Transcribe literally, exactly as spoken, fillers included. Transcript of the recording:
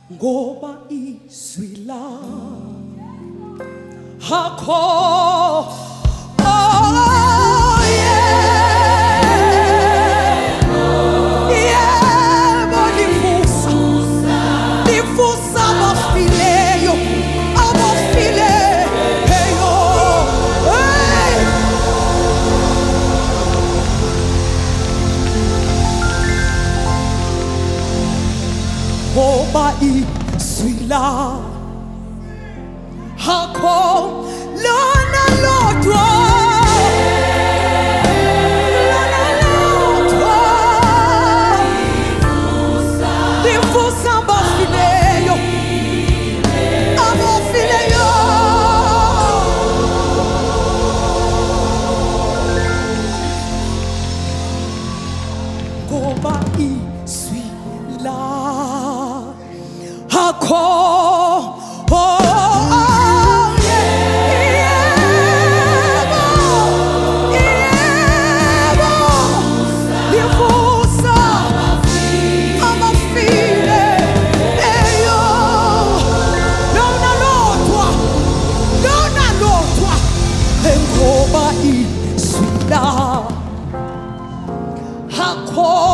ngoba izwi lakho oh yebo yebo lifusa lifusa abafileyo abafileyo hey ngoba izwi lakho lona lodwa lona lodwa lifusa abafileyo abafileyo ngoba izwi lakho Hakko